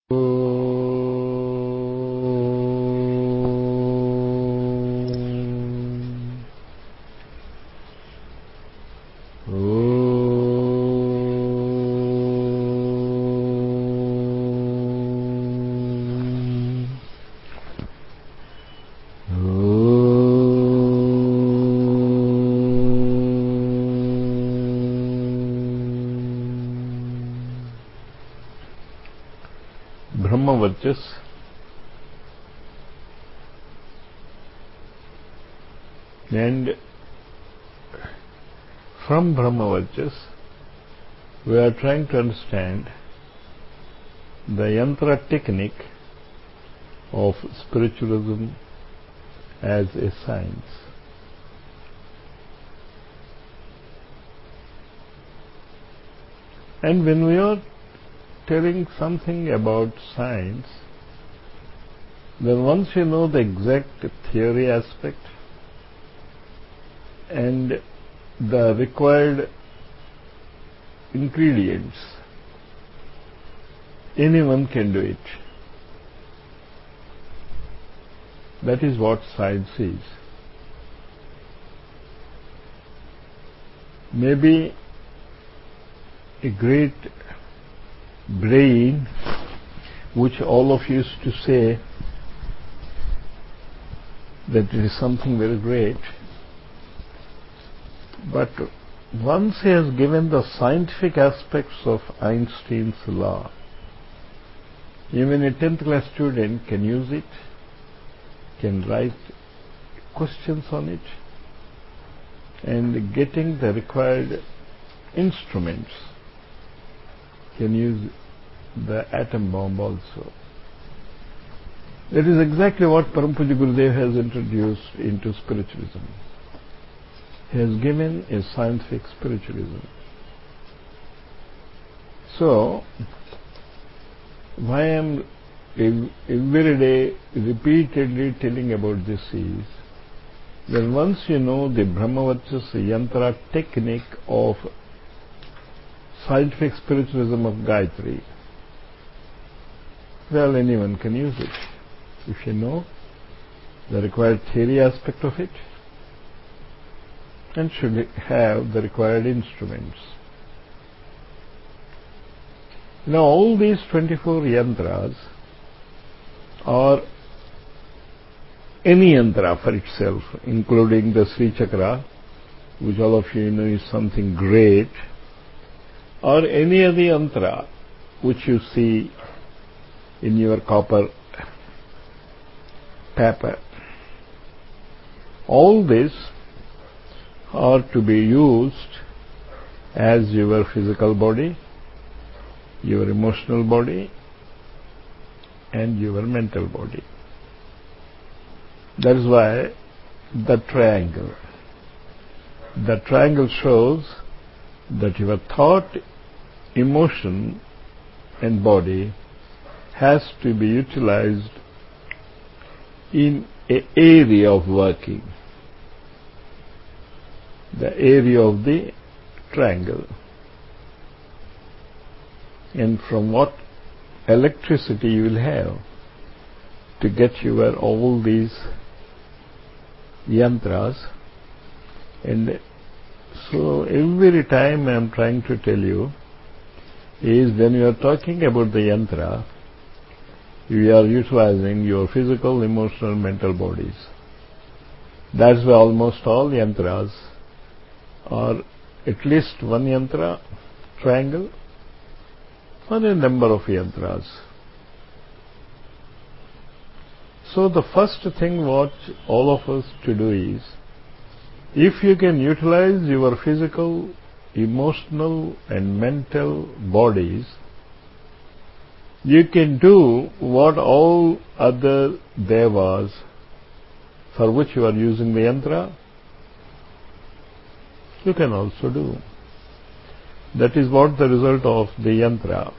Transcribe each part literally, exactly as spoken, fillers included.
Brahmavarchas and from Brahmavarchas we are trying to understand the yantra technique of spiritualism as a science. And when we are telling something about science, then once you know the exact theory aspect and the required ingredients, anyone can do it. That is what science is. Maybe a great brain, which all of you used to say that it is something very great, but once he has given the scientific aspects of Einstein's law, even a tenth class student can use it, can write questions on it, and getting the required instruments can use the atom bomb also. That is exactly what Param Puja Gurudev has introduced into spiritualism. He has given a scientific spiritualism. So, why I am every day repeatedly telling about this is that once you know the Brahmavarchas yantra technique of scientific spiritualism of Gayatri, well, anyone can use it if you know the required theory aspect of it and should have the required instruments. Now all these twenty-four yantras or any yantra for itself, including the Sri Chakra, which all of you know is something great, or any other yantra which you see in your copper paper. All this are to be used as your physical body, your emotional body, and your mental body. That is why the triangle. The triangle shows that your thought, emotion, and body has to be utilized in an area of working, the area of the triangle. And from what electricity you will have to get your all these yantras. And so every time I am trying to tell you is when you are talking about the yantra, you are utilizing your physical, emotional, mental bodies. That's why almost all yantras are at least one yantra, triangle, or a number of yantras. So the first thing what all of us to do is, if you can utilize your physical, emotional and mental bodies, you can do what all other devas for which you are using the yantra, you can also do. That is what the result of the yantra.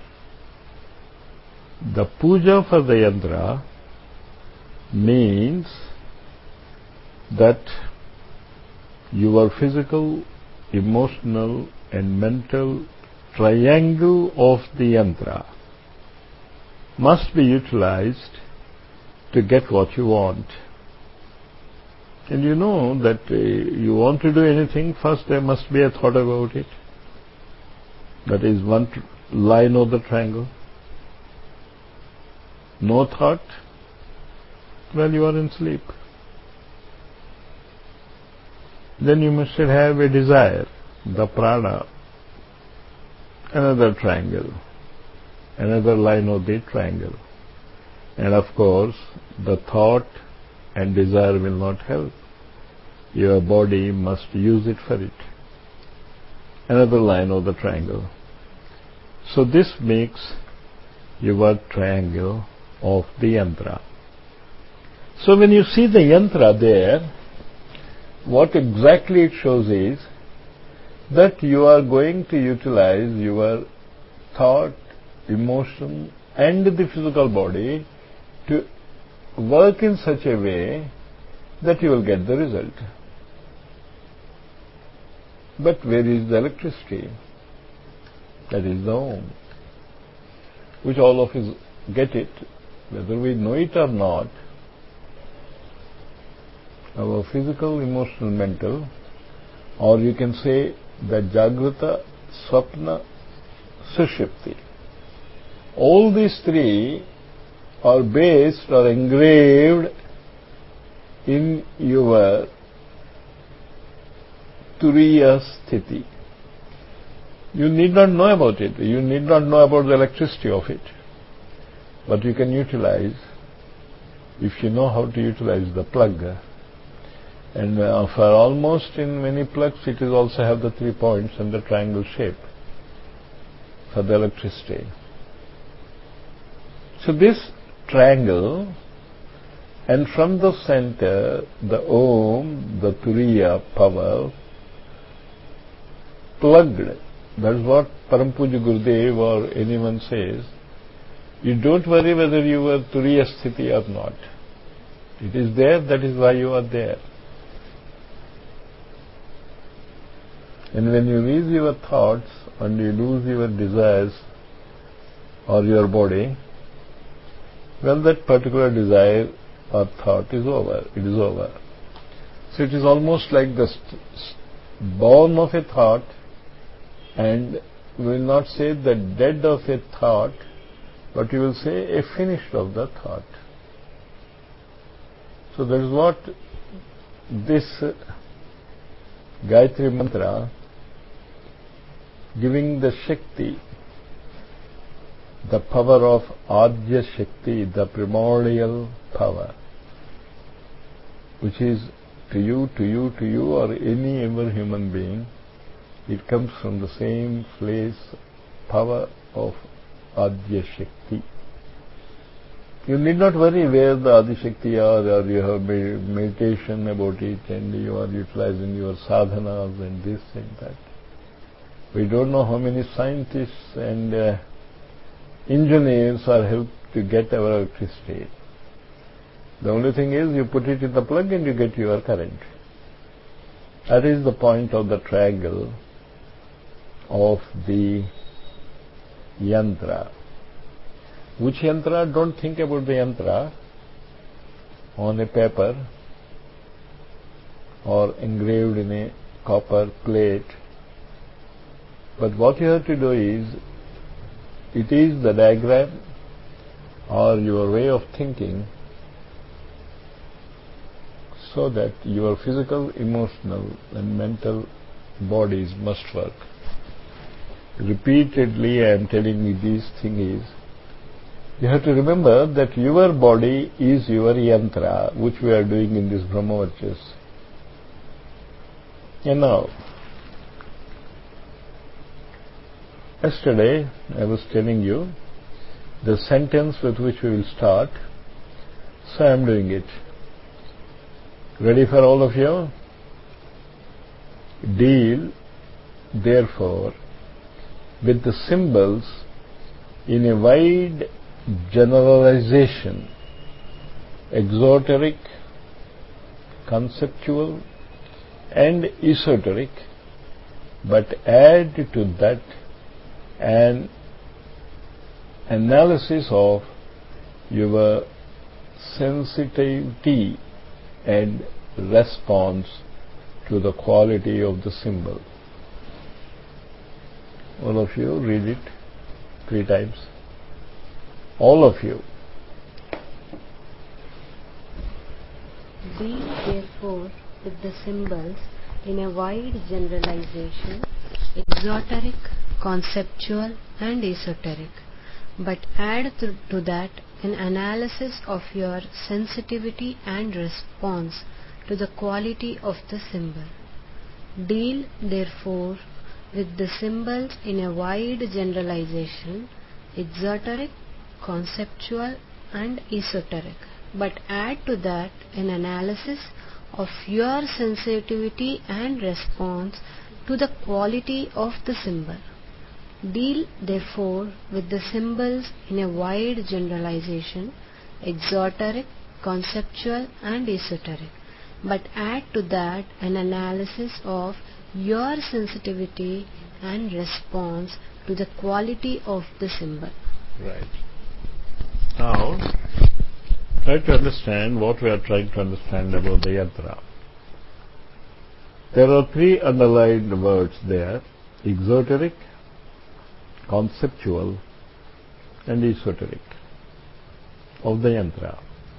The puja for the yantra means that your physical, emotional and mental triangle of the yantra must be utilized to get what you want. And you know that uh, you want to do anything, first there must be a thought about it. That is one tr- line of the triangle. No thought, well, you are in sleep. Then you must have a desire, the prana, another triangle, another line of the triangle. And of course, the thought and desire will not help. Your body must use it for it. Another line of the triangle. So this makes your triangle of the yantra. So when you see the yantra there, what exactly it shows is that you are going to utilize your thought, emotion and the physical body to work in such a way that you will get the result. But where is the electricity? That is the Om, which all of us get it, whether we know it or not. Our physical, emotional, mental, or you can say the Jagrata, Swapna, Sushupti. All these three are based or engraved in your Turiya Sthiti. You need not know about it. You need not know about the electricity of it. But you can utilize, if you know how to utilize the plug. And uh, for almost in many plugs it is also have the three points and the triangle shape for the electricity. So this triangle, and from the center the Om, the Turiya power, plugged. That is what Param Puja Gurudev or anyone says. You don't worry whether you are Turiya Sthiti or not. It is there, that is why you are there. And when you lose your thoughts and you lose your desires or your body, well, that particular desire or thought is over. It is over. So it is almost like the st- born of a thought, and we will not say the dead of a thought, but you will say a finished of the thought. So that is what this Gayatri Mantra, giving the Shakti, the power of Adya Shakti, the primordial power, which is to you, to you, to you, or any ever human being, it comes from the same place, power of Adya Shakti. You need not worry where the Adi Shakti are, or you have meditation about it and you are utilizing your sadhanas and this and that. We don't know how many scientists and uh, engineers are helped to get our electricity. The only thing is you put it in the plug and you get your current. That is the point of the triangle of the yantra. Which yantra? Don't think about the yantra on a paper or engraved in a copper plate. But what you have to do is, it is the diagram or your way of thinking, so that your physical, emotional and mental bodies must work. Repeatedly I am telling you these things. You have to remember that your body is your yantra, which we are doing in this Brahmavarchas. And now, yesterday I was telling you the sentence with which we will start, so I am doing it. Ready for all of you? Deal, therefore, with the symbols in a wide generalization, exoteric, conceptual and esoteric, but add to that an analysis of your sensitivity and response to the quality of the symbol. All of you read it three times. All of you. Deal therefore with the symbols in a wide generalization, exoteric, conceptual and esoteric, but add to, to that an analysis of your sensitivity and response to the quality of the symbol. Deal therefore with the symbols in a wide generalization, exoteric, conceptual and esoteric, but add to that an analysis of your sensitivity and response to the quality of the symbol. Deal therefore with the symbols in a wide generalization, exoteric, conceptual and esoteric, but add to that an analysis of your sensitivity and response to the quality of the symbol. Right. Now, try to understand what we are trying to understand about the yantra. There are three underlined words there: exoteric, conceptual and esoteric of the yantra.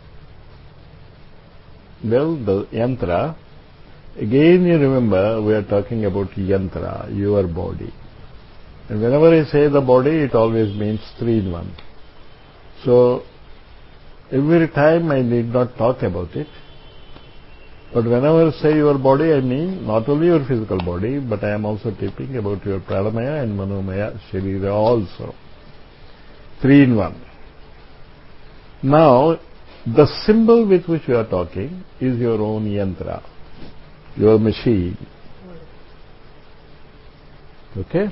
Well, the yantra, again you remember we are talking about yantra, your body. And whenever I say the body, it always means three in one. So, every time I need not talk about it, but whenever I say your body, I mean not only your physical body, but I am also talking about your pranamaya and manomaya sharira also. Three in one. Now, the symbol with which we are talking is your own yantra, your machine. Okay?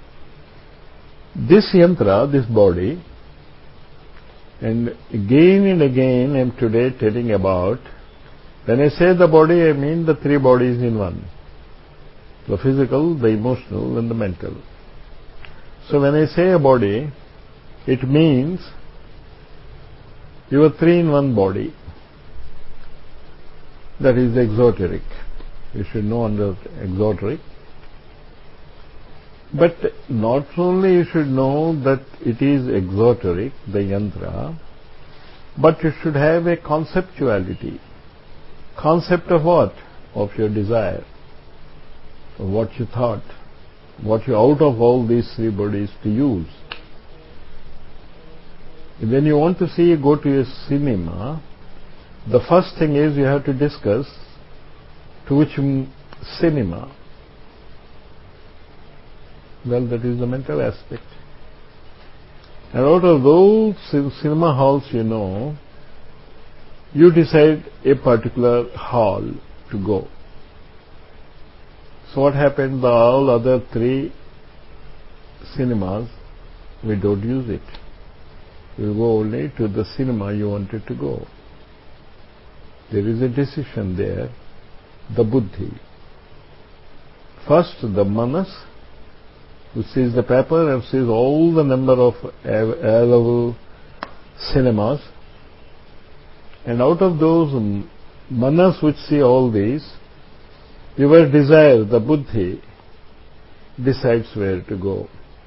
This yantra, this body, and again and again I am today telling about, when I say the body, I mean the three bodies in one. The physical, the emotional and the mental. So when I say a body, it means your three in one body. That is exoteric. You should know under exoteric. But not only you should know that it is exoteric, the yantra, but you should have a conceptuality. Concept of what? Of your desire, of what you thought, what you out of all these three bodies to use. When you want to see, go to a cinema, the first thing is you have to discuss to which cinema. Well, that is the mental aspect. And out of those cinema halls, you know, you decide a particular hall to go. So what happened? The all other three cinemas, we don't use it. You go only to the cinema you wanted to go. There is a decision there, the buddhi. First, the manas, who sees the paper and sees all the number of available cinemas, and out of those manas which see all these, your desire, the buddhi, decides where to go.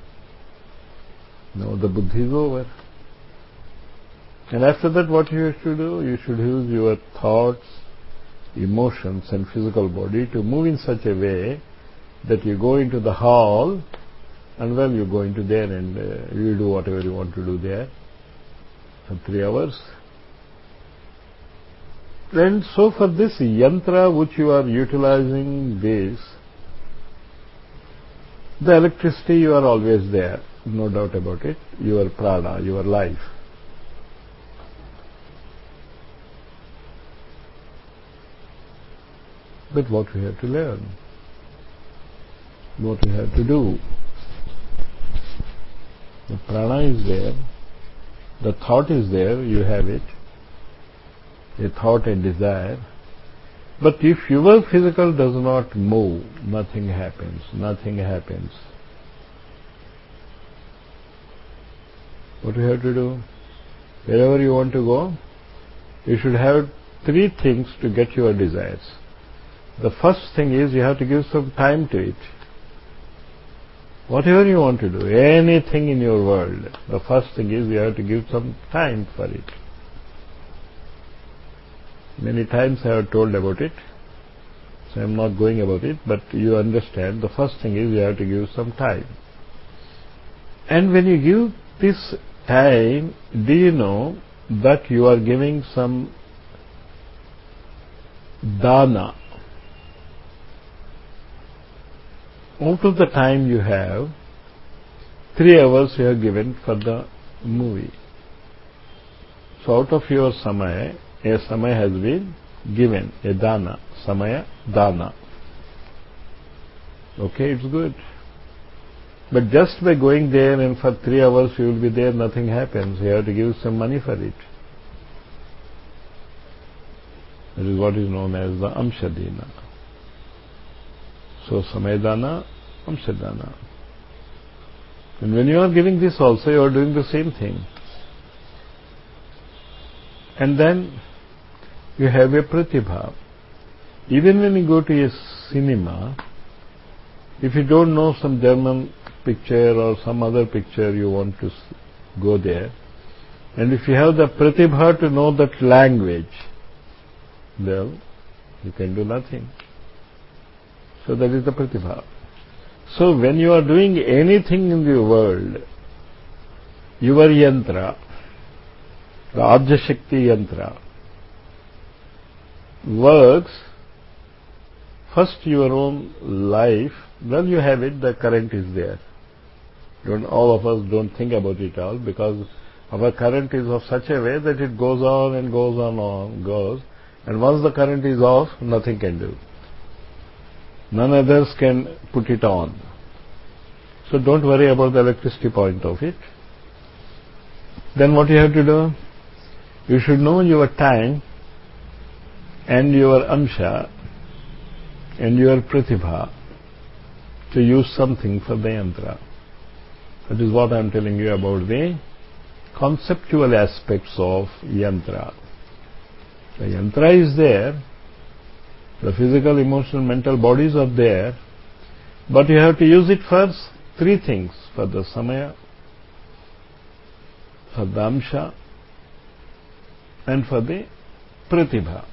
Now the buddhi is over. And after that, what you have to do? You should use your thoughts, emotions and physical body to move in such a way that you go into the hall, and well, you go into there and uh, you do whatever you want to do there for three hours. And so for this yantra which you are utilizing this, the electricity, you are always there, no doubt about it, your prana, your life. But what we have to learn, what we have to do. The prana is there, the thought is there, you have it, a thought and desire. But if your physical does not move, nothing happens, nothing happens. What we have to do? Wherever you want to go, you should have three things to get your desires. The first thing is you have to give some time to it. Whatever you want to do, anything in your world, the first thing is you have to give some time for it. Many times I have told about it, so I am not going about it, but you understand, the first thing is you have to give some time. And when you give this time, do you know that you are giving some dana? Out of the time you have, three hours you have given for the movie. So out of your samaya, a samaya has been given, a dana, samaya, dana. Okay, it's good. But just by going there and for three hours you will be there, nothing happens. You have to give some money for it. That is what is known as the amshadina. So samayadana, amshadana. And when you are giving this also, you are doing the same thing. And then you have a pratibha. Even when you go to a cinema, if you don't know some German picture or some other picture, you want to go there, and if you have the pratibha to know that language, well, you can do nothing. So that is the pratibha. So when you are doing anything in the world, your yantra, the Adya Shakti yantra, works. First your own life, well you have it, the current is there. Don't, all of us don't think about it all, because our current is of such a way that it goes on and goes on and goes, and once the current is off, nothing can do. None others can put it on. So don't worry about the electricity point of it. Then what you have to do? You should know your time and your amsha and your pratibha to use something for the yantra. That is what I am telling you about the conceptual aspects of yantra. The yantra is there, the physical, emotional, mental bodies are there, but you have to use it for three things: for the samaya, for the amsha, and for the pratibha.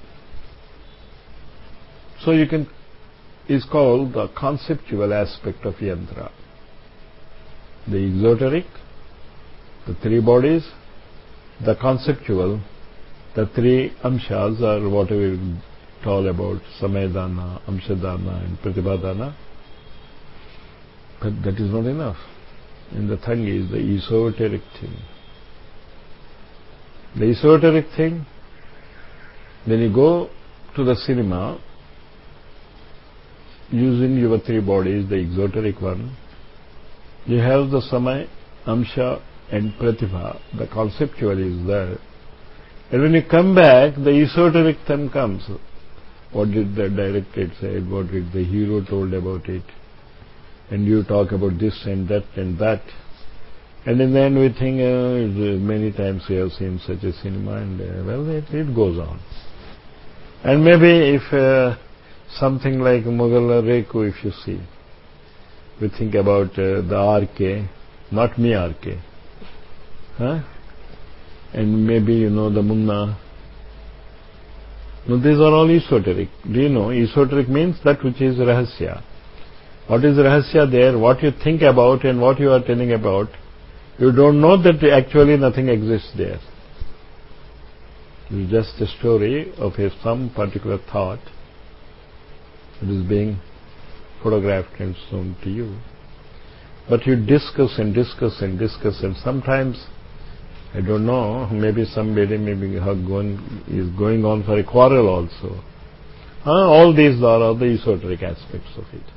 So you can, is called the conceptual aspect of yantra. The exoteric, the three bodies, the conceptual, the three amshas, or whatever we talk about, samayadana, amshadana and pratibhadana. But that is not enough. And the thing is the esoteric thing. The esoteric thing, when you go to the cinema, using your three bodies, the exoteric one, you have the samay, amsha and pratibha. The conceptual is there. And when you come back, the esoteric thing comes. What did the director say? What did the hero told about it? And you talk about this and that and that. And in the end we think, uh, many times we have seen such a cinema, and uh, well, it, it goes on. And maybe if uh, something like Mughal Reku, if you see, we think about uh, the R K, not me R K. Huh? And maybe you know the Munna. No, these are all esoteric. Do you know? Esoteric means that which is rahasya. What is rahasya there? What you think about and what you are telling about, you don't know that actually nothing exists there. It's just a story of a, some particular thought that is being photographed and shown to you. But you discuss and discuss and discuss, and sometimes, I don't know, maybe somebody maybe going, is going on for a quarrel also. Uh, all these are all the esoteric aspects of it.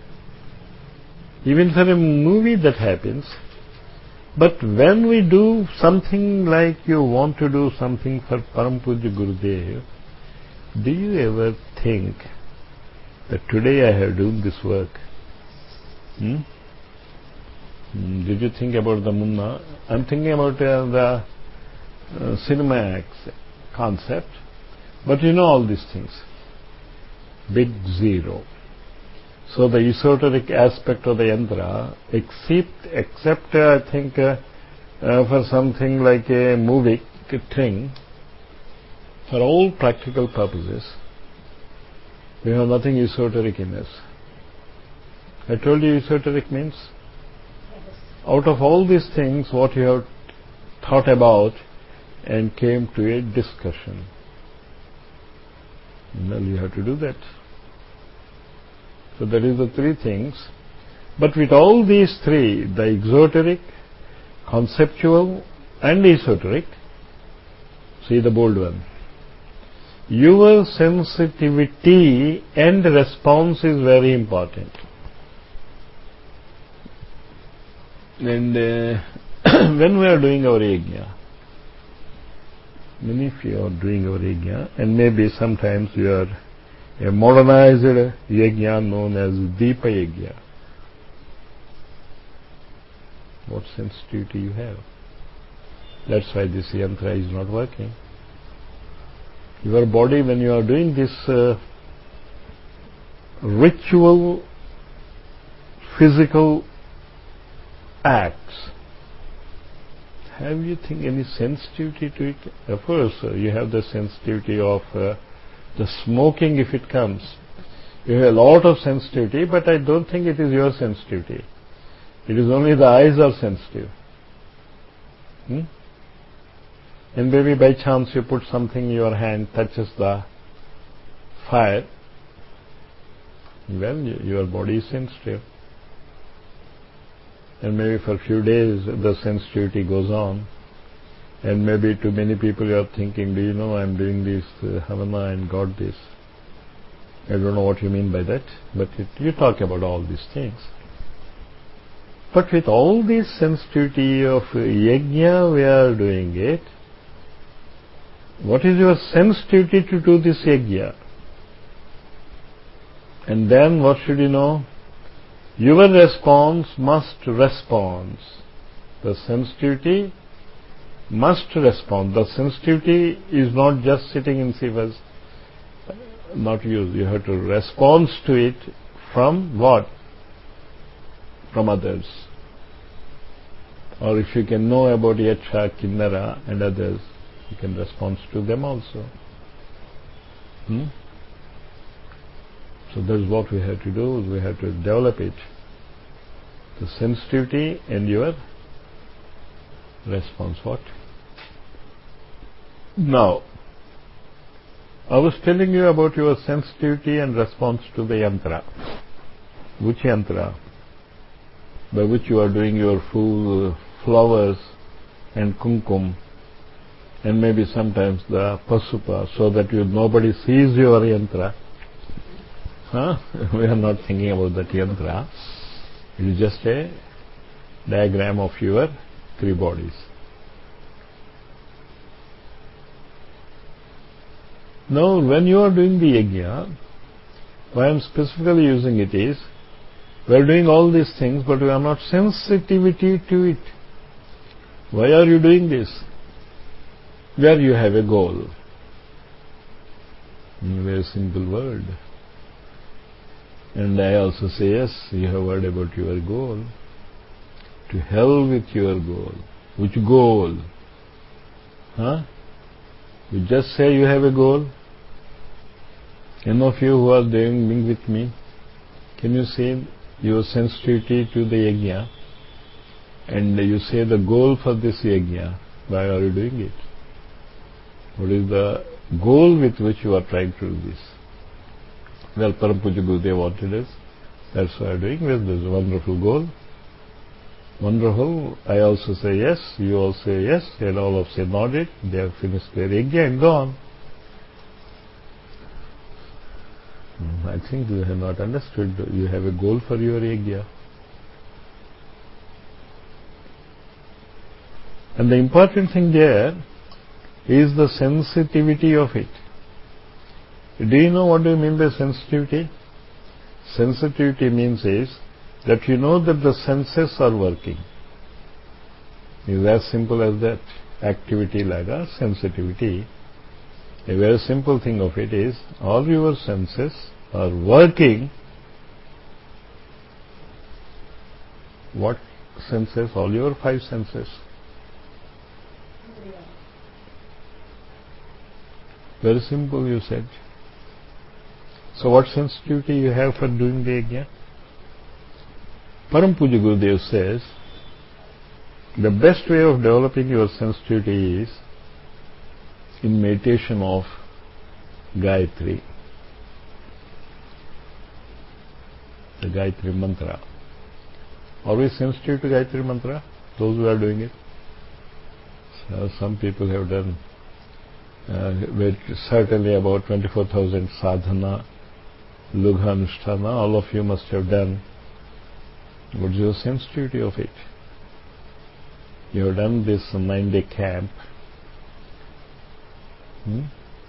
Even for a movie that happens. But when we do something like you want to do something for Param Pujya Gurudev, do you ever think that today I have done this work? Hmm? Did you think about the Munna? I'm thinking about uh, the uh, cinema concept, but you know all these things. Big zero. So the esoteric aspect of the yantra, except, except uh, I think uh, uh, for something like a movie thing, for all practical purposes, we have nothing esoteric in us. I told you esoteric means out of all these things what you have thought about and came to a discussion. Well, you have to do that. So that is the three things. But with all these three, the exoteric, conceptual and esoteric, see the bold one, your sensitivity and response is very important. And uh, when we are doing our yajna, many of you are doing our yajna, and maybe sometimes you are a modernized yajna known as Deepa Yajna. What sensitivity you have? That's why this yantra is not working. Your body, when you are doing this uh, ritual, physical acts, have you think any sensitivity to it? Of course, uh, you have the sensitivity of uh, the smoking if it comes. You have a lot of sensitivity, but I don't think it is your sensitivity. It is only the eyes are sensitive. Hmm? And maybe by chance you put something in your hand, touches the fire, well, your body is sensitive. And maybe for a few days the sensitivity goes on, and maybe to many people you are thinking, do you know I am doing this uh, Havana and got this. I don't know what you mean by that, but it, you talk about all these things. But with all this sensitivity of yajna we are doing it, what is your sensitivity to do this yajna? And then what should you know? Your response must respond. The sensitivity must respond. The sensitivity is not just sitting in sivas, not used. You have to respond to it from what? From others. Or if you can know about Yaksha, Kinnara and others, you can respond to them also. Hmm? So that's what we have to do, we have to develop it. The sensitivity and your response. What? Now, I was telling you about your sensitivity and response to the yantra. Which yantra? By which you are doing your full flowers and kumkum, and maybe sometimes the pasupa, so that you, nobody sees your yantra. Huh? We are not thinking about that yantra. It is just a diagram of your three bodies. Now, when you are doing the yajna, why I am specifically using it is, we are doing all these things, but we are not sensitivity to it. Why are you doing this? Where you have a goal. In a very simple word. And I also say, yes, you have heard about your goal. To hell with your goal. Which goal? Huh? You just say you have a goal. Any of you who are doing with me, can you say your sensitivity to the yajna, and you say the goal for this yajna, why are you doing it? What is the goal with which you are trying to do this? Well, Param Puja Gurudev wanted us, that's why I am doing this. This is a wonderful goal. Wonderful. I also say yes, you all say yes, and all of say nodded. They have finished their yajna and gone. I think you have not understood. You have a goal for your yajna. And the important thing there is the sensitivity of it. Do you know what do you mean by sensitivity? Sensitivity means is that you know that the senses are working. It is as simple as that. activity laga sensitivity. A very simple thing of it is all your senses are working. What senses? All your five senses. Very simple, you said. So what sensitivity you have for doing the yajna? Param Puja Gurudev says, the best way of developing your sensitivity is in meditation of Gayatri, the Gayatri mantra. Are we sensitive to Gayatri mantra? Those who are doing it? So some people have done uh, with certainly about twenty-four thousand sadhana, lugha anusthana, all of you must have done. What is your sensitivity of it? You have done this nine-day camp. Hmm?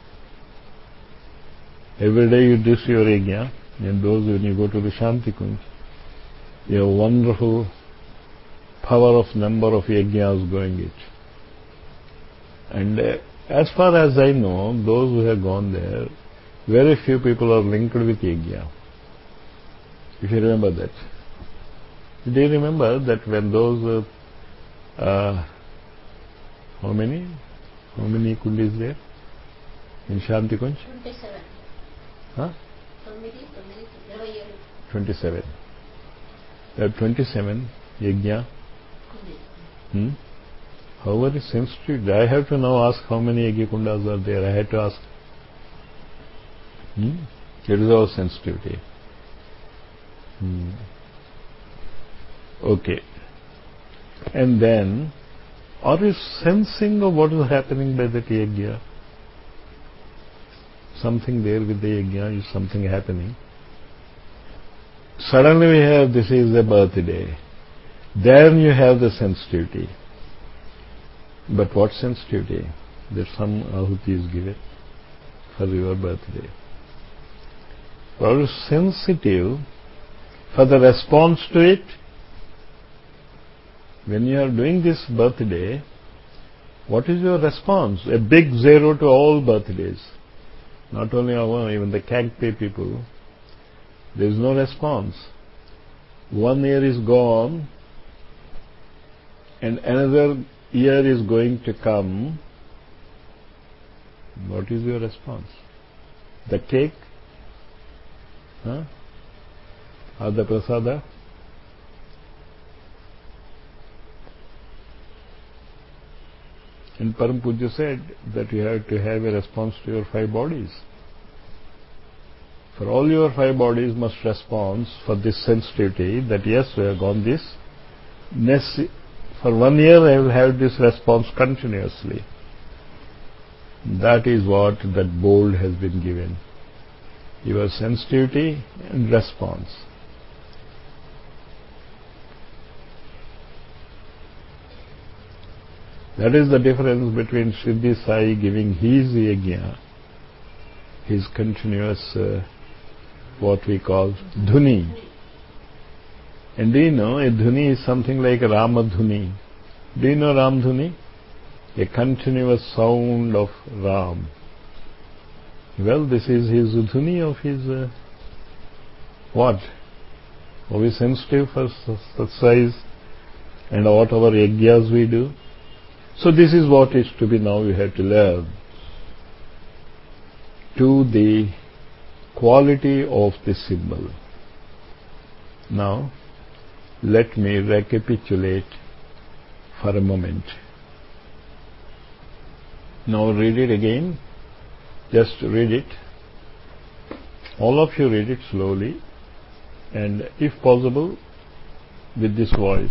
Every day you do your yajna, and those when you go to the Shanti Kunj, you have wonderful power of number of yajnas going it. And uh, as far as I know, those who have gone there, very few people are linked with yajna. If you remember that. Do you remember that when those, uh, uh, how many? How many kundis there in Shanti Kunj? twenty-seven. Huh? twenty-seven. twenty-seven. There are twenty-seven yajna. Hmm? How very sensitive. I have to now ask how many yajna kundas are there. I had to ask. Hmm? It is our sensitivity. Hmm. Okay. And then, are you sensing of what is happening by that yajna? Something there with the yajna is something happening. Suddenly we have, this is a birthday. Then you have the sensitivity. But what sensitivity? That some ahuti is given for your birthday. Are you sensitive for the response to it? When you are doing this birthday, what is your response? A big zero to all birthdays. Not only our, even the Kangpe people, there is no response. One year is gone, and another year is going to come. What is your response? The cake? Huh? Or the prasada? And Param Puja said that you have to have a response to your five bodies. For all your five bodies must respond for this sensitivity that yes, we have gone this. Next, for one year I will have this response continuously. That is what that bold has been given. Your sensitivity and response. That is the difference between Siddhi Sai giving his yajna, his continuous, uh, what we call dhuni. And do you know, a dhuni is something like Rama dhuni. Do you know Ram dhuni? A continuous sound of Ram. Well, this is his dhuni of his, uh, what? Are we sensitive for such size and whatever yajnas we do? So this is what is to be now you have to learn. To the quality of the symbol. Now, let me recapitulate for a moment. Now read it again. Just read it. All of you read it slowly and if possible with this voice.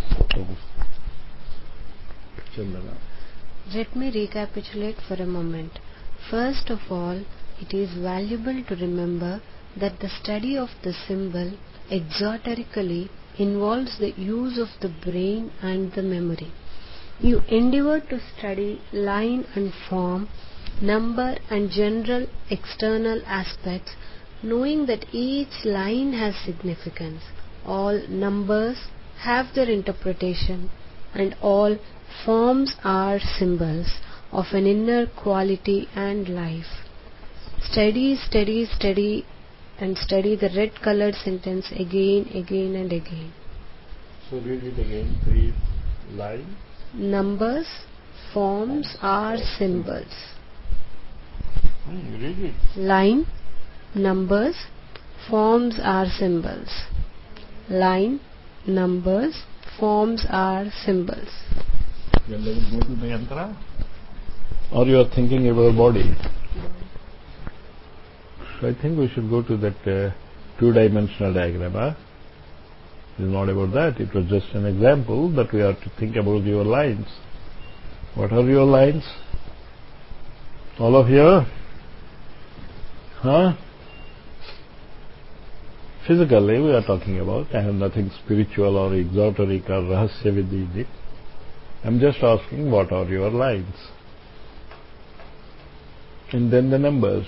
Chandana. Let me recapitulate for a moment. First of all, it is valuable to remember that the study of the symbol exoterically involves the use of the brain and the memory. You endeavor to study line and form, number and general external aspects, knowing that each line has significance, all numbers have their interpretation, and all Forms are symbols of an inner quality and life. Study, study, study, and study the red colored sentence again, again, and again. So read it again, three lines. Numbers, forms are symbols. Hmm, read it. Line, numbers, forms are symbols. Line, numbers, forms are symbols. You are letting go to the yantra? Or you are thinking about body? So I think we should go to that uh, two-dimensional diagram. Huh? It is not about that. It was just an example that we have to think about your lines. What are your lines? All of you? Huh? Physically we are talking about. I have nothing spiritual or exoteric or rahasya vidhi in it. I am just asking what are your lines. And then the numbers.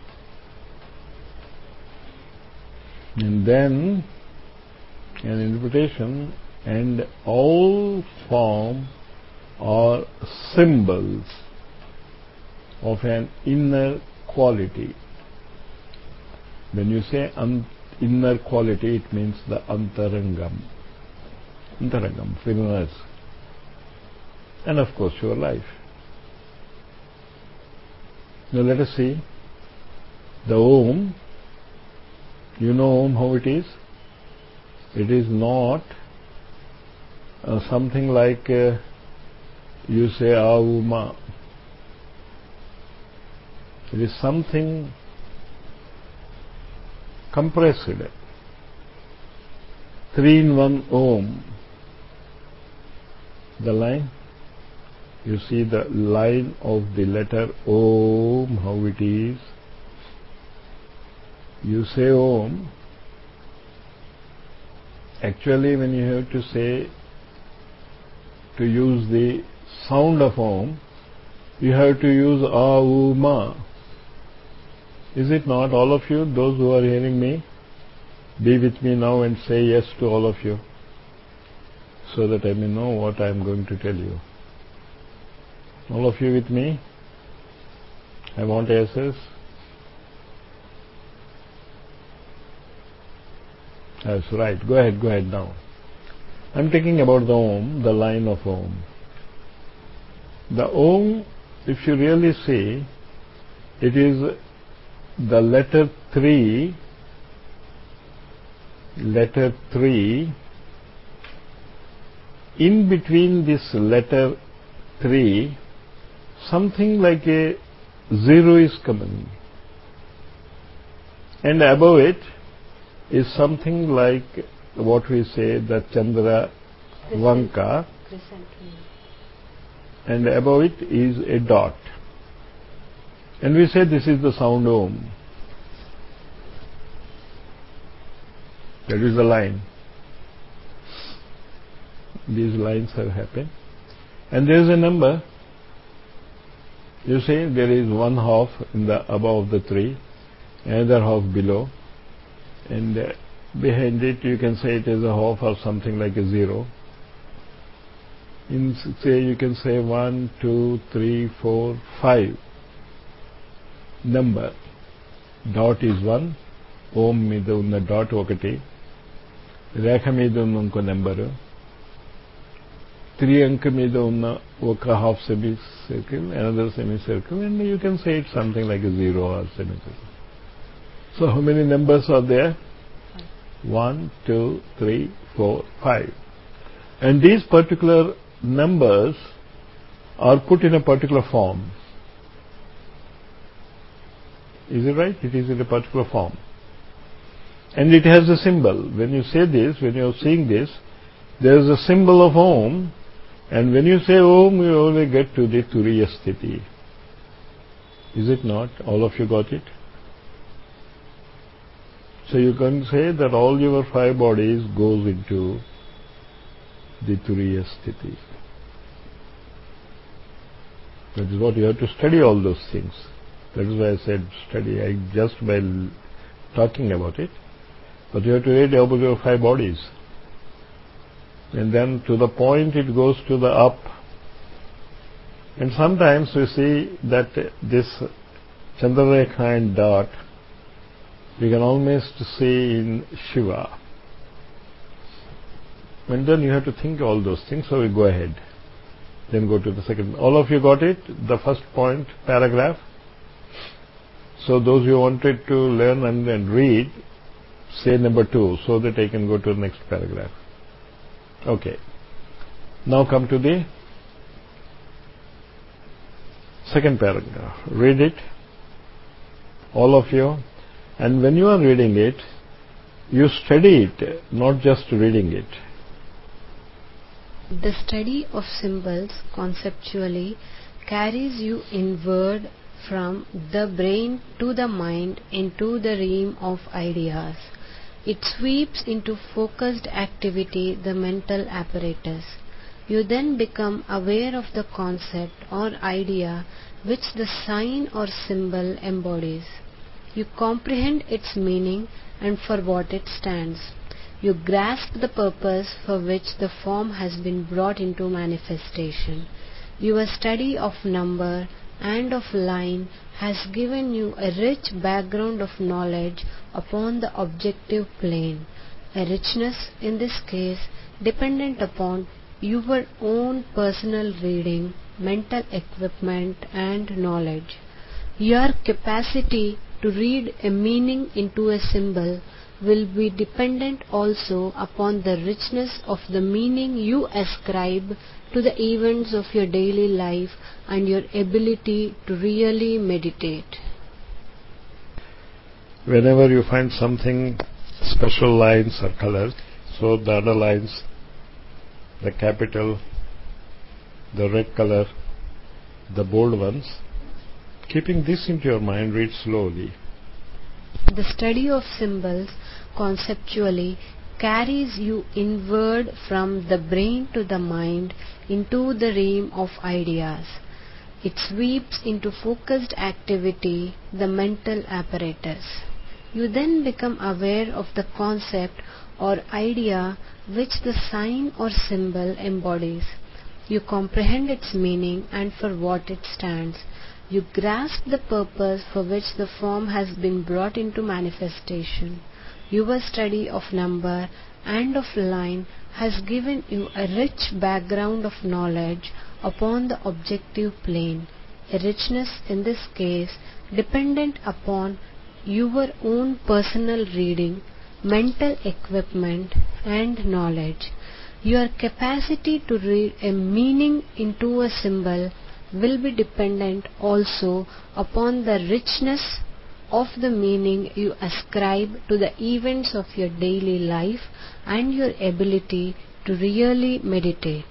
And then an interpretation, and all form are symbols of an inner quality. When you say un- inner quality, it means the antarangam. Antarangam, within us. And of course your life. Now let us see the Om. You know Om how it is? It is not uh, something like uh, you say Auma. It is something compressed. Three in one Om. The line. You see the line of the letter Om, how it is. You say Om. Actually, when you have to say, to use the sound of Om, you have to use Auma. Is it not, all of you, those who are hearing me? Be with me now and say yes to all of you, so that I may know what I am going to tell you. All of you with me? I want yeses. That's right. Go ahead, go ahead now. I'm talking about the Om, the line of Om. The Om, if you really see, it is the letter three, letter three, in between this letter three, something like a zero is coming. And above it is something like what we say, the Chandra Vanka, and above it is a dot. And we say this is the sound Om. That is the line. These lines have happened. And there is a number. You see, there is one half in the above the three, another half below, and uh, behind it you can say it is a half or something like a zero. In say you can say one, two, three, four, five. Number. Dot is one. Om మీద ఉన్న dot ఒకటి. రేఖ మీద ఉన్న ఇంకో number. Three అంక మీద ఉన్న ఒక half semicircle, another semicircle, and you can say it's something like a zero or semicircle. So how many numbers are there? One, two, three, four, five. And these particular numbers are put in a particular form. Is it right? It is in a particular form. And it has a symbol. When you say this, when you are seeing this, there is a symbol of Om, and when you say Om, you only get to the Turiya Sthiti. Is it not? All of you got it? So you can say that all your five bodies goes into the Turiya Sthiti. That is what you have to study, all those things. That is why I said study, I just by talking about it. But you have to read about your five bodies. And then to the point it goes to the up, And sometimes we see that this Chandrarekha and dot, we can almost see in Shiva. And then you have to think all those things, so we go ahead. Then go to the second. All of you got it? The first point, paragraph. So those who wanted to learn and, and read, say number two, so that I can go to the next paragraph. Okay. Now come to the second paragraph. Read it, all of you. And when you are reading it, you study it, not just reading it. The study of symbols conceptually carries you inward from the brain to the mind into the realm of ideas. It sweeps into focused activity the mental apparatus. You then become aware of the concept or idea which the sign or symbol embodies. You comprehend its meaning and for what it stands. You grasp the purpose for which the form has been brought into manifestation. Your study of number and of line has given you a rich background of knowledge upon the objective plane, a richness in this case dependent upon your own personal reading, mental equipment and knowledge. Your capacity to read a meaning into a symbol will be dependent also upon the richness of the meaning you ascribe to the events of your daily life and your ability to really meditate. Whenever you find something, special lines or colors, so the other lines, the capital, the red color, the bold ones, keeping this into your mind, read slowly. The study of symbols conceptually carries you inward from the brain to the mind into the realm of ideas. It sweeps into focused activity the mental apparatus. You then become aware of the concept or idea which the sign or symbol embodies. You comprehend its meaning and for what it stands. You grasp the purpose for which the form has been brought into manifestation. Your study of number and of line has given you a rich background of knowledge upon the objective plane, a richness in this case dependent upon your own personal reading, mental equipment and knowledge. Your capacity to read a meaning into a symbol will be dependent also upon the richness of the meaning you ascribe to the events of your daily life and your ability to really meditate.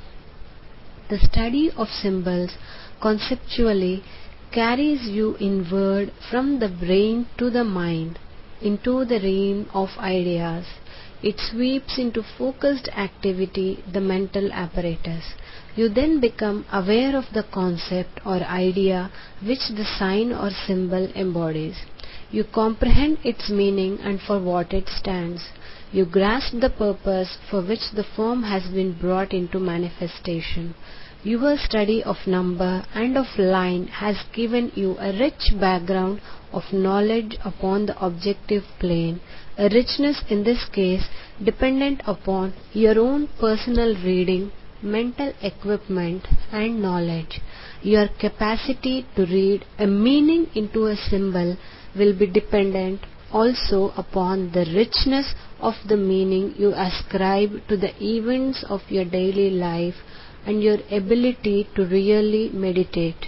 The study of symbols conceptually carries you inward from the brain to the mind into the realm of ideas. It sweeps into focused activity the mental apparatus. You then become aware of the concept or idea which the sign or symbol embodies. You comprehend its meaning and for what it stands. You grasp the purpose for which the form has been brought into manifestation. Your study of number and of line has given you a rich background of knowledge upon the objective plane, a richness in this case dependent upon your own personal reading, mental equipment and knowledge. Your capacity to read a meaning into a symbol will be dependent also upon the richness of the meaning you ascribe to the events of your daily life and your ability to really meditate.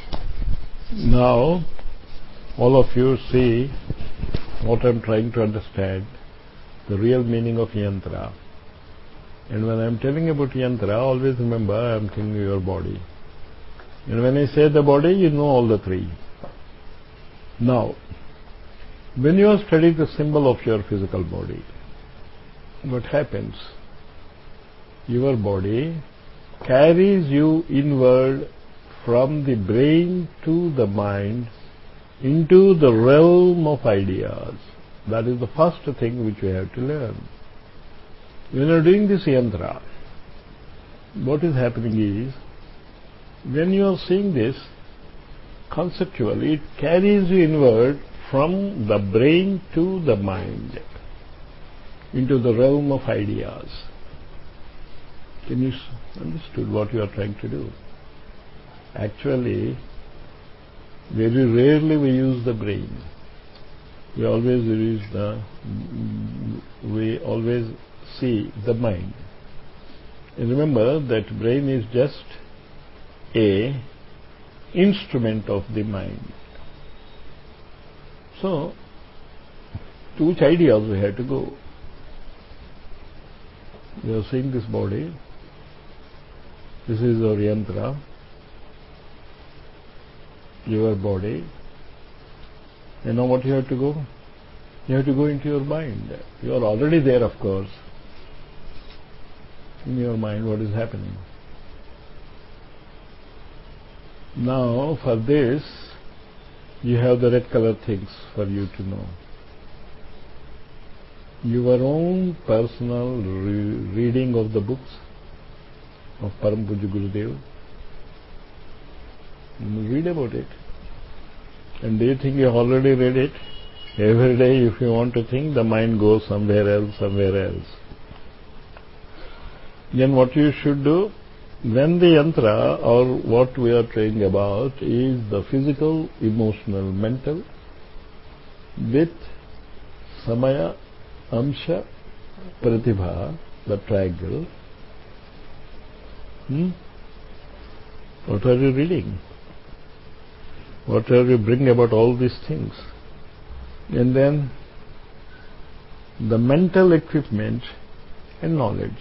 Now, all of you see what I am trying to understand, the real meaning of yantra. And when I am telling about yantra, always remember I am thinking your body. And when I say the body, you know all the three. Now, when you are studying the symbol of your physical body, what happens? Your body carries you inward from the brain to the mind into the realm of ideas. That is the first thing which we have to learn. When you are doing this yantra, what is happening is, when you are seeing this conceptually, it carries you inward from the brain to the mind, into the realm of ideas. Can you understand what you are trying to do? Actually, very rarely we use the brain. We always use the, we always see the mind. And remember that brain is just a instrument of the mind. So, to which ideas we have to go? We are seeing this body. This is our yantra, your body. You know what you have to go? You have to go into your mind. You are already there, of course. In your mind, what is happening? Now, for this, you have the red color things for you to know. Your own personal re- reading of the books of Param Pujya Gurudev. You read about it. And do you think you have already read it? Every day if you want to think, the mind goes somewhere else, somewhere else. Then what you should do, when the yantra, or what we are training about, is the physical, emotional, mental, with samaya, amsha, pratibha, the triangle. Hmm? What are you reading? What are you bring about all these things? And then the mental equipment and knowledge.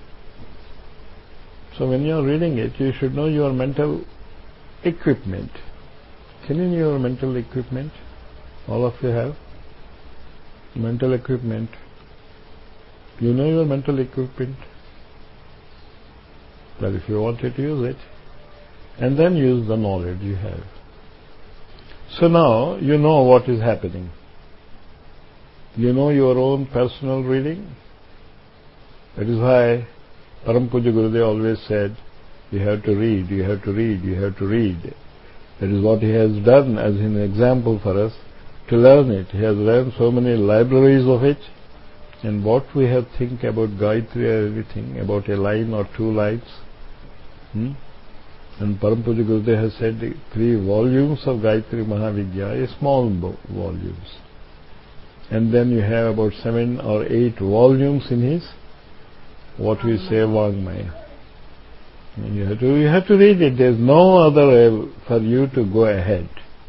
So when you are reading it, you should know your mental equipment. Can you know your mental equipment? All of you have mental equipment. You know your mental equipment. But if you wanted to use it, and then use the knowledge you have. So now you know what is happening. You know your own personal reading. That is why Param Pujya Gurudev always said, you have to read, you have to read, you have to read. That is what he has done as an example for us to learn it. He has learned so many libraries of it, and what we have think about Gayatri or everything, about a line or two lines. Hmm? And Param Pujya Gurudev has said three volumes of Gayatri Mahavidya, a small volumes. And then you have about seven or eight volumes in his, what we say, Vangmaya. You have to, you have to read it. There is no other way for you to go ahead.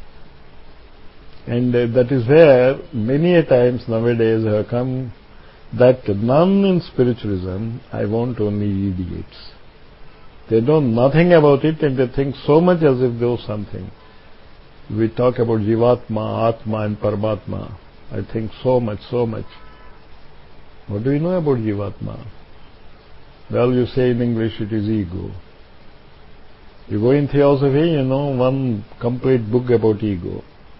And uh, that is where many a times nowadays have come that none in spiritualism, I want only idiots. They know nothing about it and they think so much as if they know something. We talk about Jivatma, Atma and Paramatma. I think so much, so much. What do you know about Jivatma? Well, you say in English it is ego. You go in theosophy, you know one complete book about ego.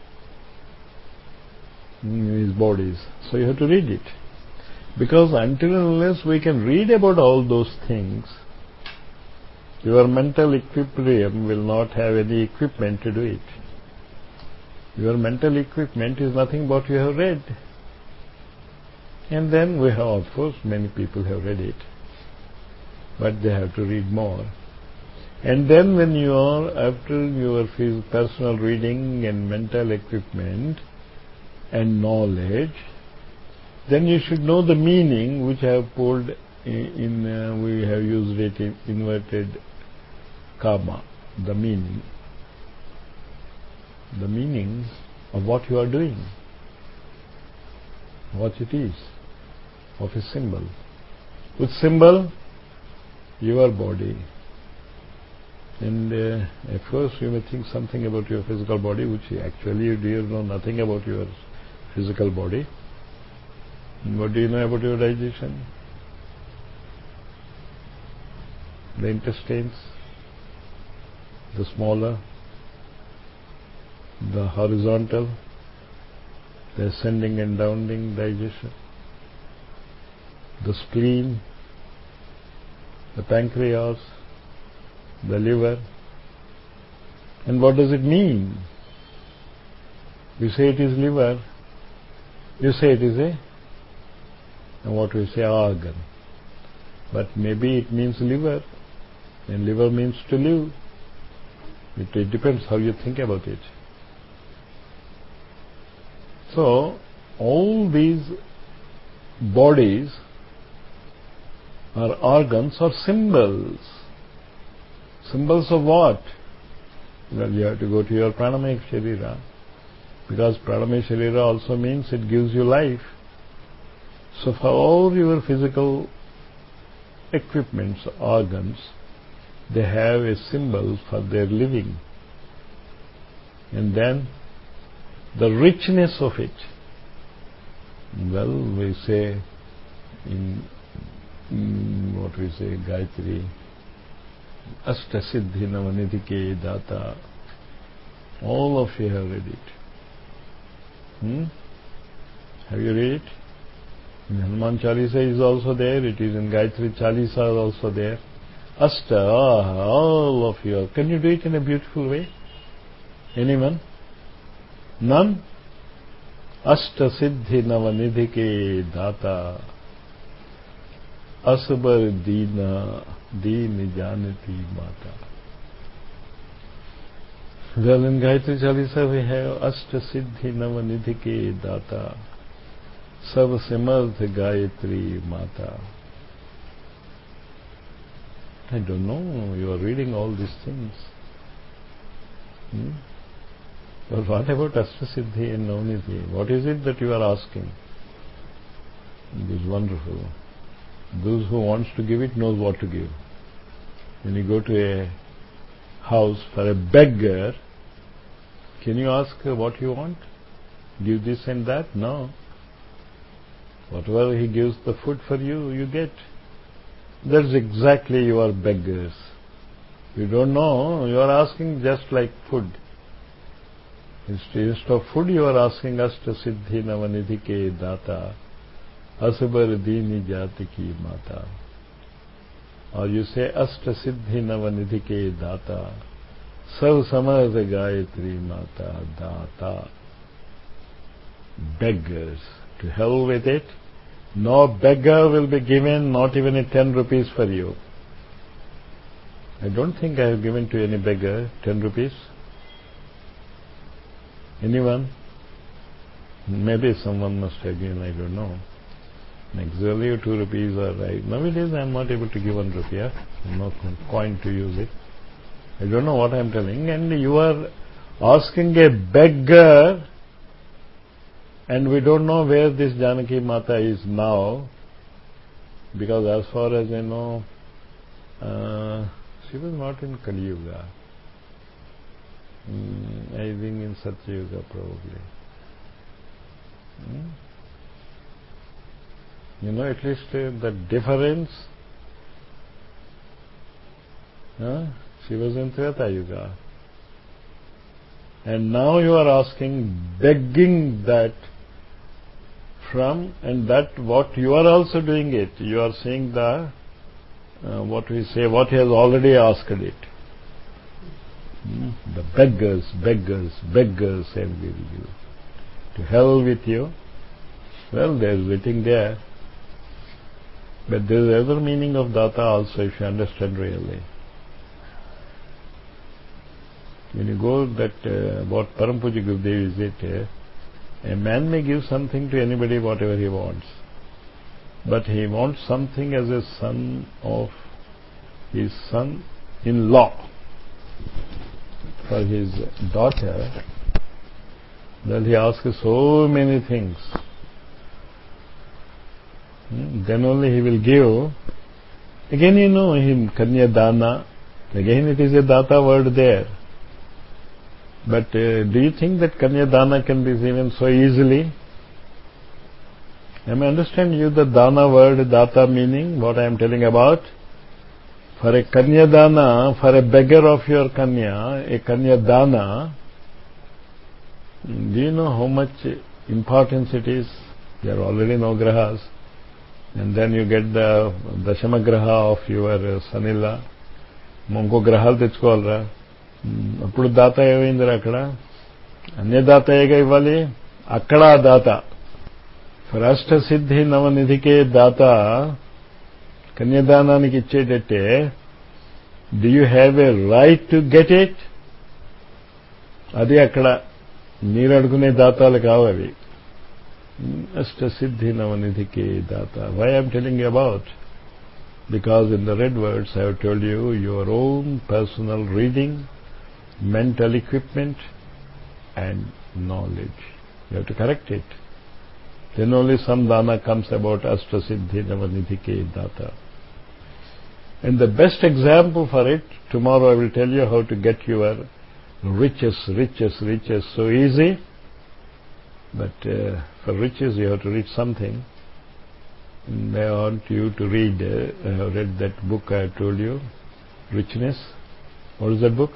His bodies. So you have to read it. Because until and unless we can read about all those things, your mental equilibrium will not have any equipment to do it. Your mental equipment is nothing but you have read. And then we have, of course, many people have read it, but they have to read more. And then when you are, after your personal reading and mental equipment and knowledge, then you should know the meaning which I have pulled in, in uh, we have used it in inverted karma, the meaning. The meaning of what you are doing, what it is, of a symbol. Which symbol? Your body. And uh, at first you may think something about your physical body, which actually you do know nothing about your physical body. And what do you know about your digestion? The intestines, the smaller, the horizontal, the ascending and downing digestion, the spleen, the pancreas, the liver, And what does it mean? You say it is liver, you say it is a, and what we say, organ. But maybe it means liver, and liver means to live. It, it depends how you think about it. So, all these bodies or organs are symbols. Symbols of what? Well, you have to go to your pranamaya sharira, because pranamaya sharira also means it gives you life. So for all your physical equipments, organs, they have a symbol for their living. And then the richness of it. Well, we say in, in what we say, Gayatri, Ashta Siddhi Navanidhike Data. All of you have read it. Hmm? Have you read it? In Hanuman Chalisa is also there, it is in Gayatri Chalisa also there. Ashta, ah, all of you. Can you do it in a beautiful way? Anyone? None? Ashta Siddhi Navanidhike Data. Asbar Dina Deen Janati Mata. Well, in Gayatri Chalisa we have Ashta Siddhi Navanidhike Data. Sab Samarth Gayatri Mata. I don't know, you are reading all these things. Hmm? But what about Ashta Siddhi and Navanidhi? What is it that you are asking? It is wonderful. Those who wants to give it knows what to give. When you go to a house for a beggar, can you ask what you want? Give this and that? No. Whatever he gives the food for you, you get. That's exactly your beggars. You don't know, you are asking just like food. Instead of food, you are asking Ashta Siddhi Navanidhike Data. Asbar Dini Jati Ki Mata. Or you say Ashta Siddhi Navanidhike Data. Sav Samarth Gayatri Mata Data. Beggars. To hell with it. No beggar will be given not even a ten rupees for you. I don't think I have given to any beggar ten rupees. Anyone? Maybe someone must have given, I don't know. Actually two rupees are right. Nowadays I am not able to give one rupee. No coin to use it. I don't know what I am telling. And you are asking a beggar, and we don't know where this Janaki Mata is now, because as far as I know, uh, she was not in Kali Yuga. Mm, I think in Satya Yuga probably. Hmm? You know, at least uh, the difference, huh? She was in Treta Yuga. And now you are asking, begging that from, and that what you are also doing it. You are saying the, uh, what we say, what he has already asked it. Hmm? The beggars, beggars, beggars, and will you. To hell with you. Well, there is waiting there. But there is other meaning of data also, if you understand really. When you go that, uh, what Param Puja Gurudev is it, uh, a man may give something to anybody whatever he wants. But he wants something as a son of his son-in-law for his daughter. Then he asks so many things. Hmm? Then only he will give. Again you know him, Kanya Dana. Again it is a Data word there. But uh, do you think that Kanya Dana can be given so easily? I may understand you the Dana word, Data meaning, what I am telling about. For a Kanya Dana, for a beggar of your Kanya, a Kanya Dana, do you know how much importance it is? There are already no grahas. And then you get the Dashama graha of your son-in-law. Monko grahal techukovalra. అప్పుడు దాత ఏమైందిరా అక్కడ? అన్యదాతయేగా ఇవ్వాలి, అక్కడ దాత. For అష్టసిద్ధి నవనిధికే దాత కన్యాదానానికి ఇచ్చేటట్టే do you have a right to get it? అది అక్కడ మీరు అడుగునే దాతాలు కావాలి. అష్టసిద్ధి నవనిధికే దాత. Why I'm telling you about? Because in the red words I have told you your own personal reading, mental equipment and knowledge. You have to correct it. Then only some dana comes about Ashtasiddhi Navanidhike Data. And the best example for it, tomorrow I will tell you how to get your riches, riches, riches. So easy, but uh, for riches you have to read something. And I want you to read, uh, I have read that book I told you, Richness. What is that book?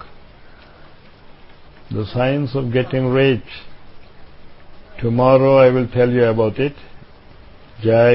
The Science of Getting Rich. Tomorrow I will tell you about it. Jai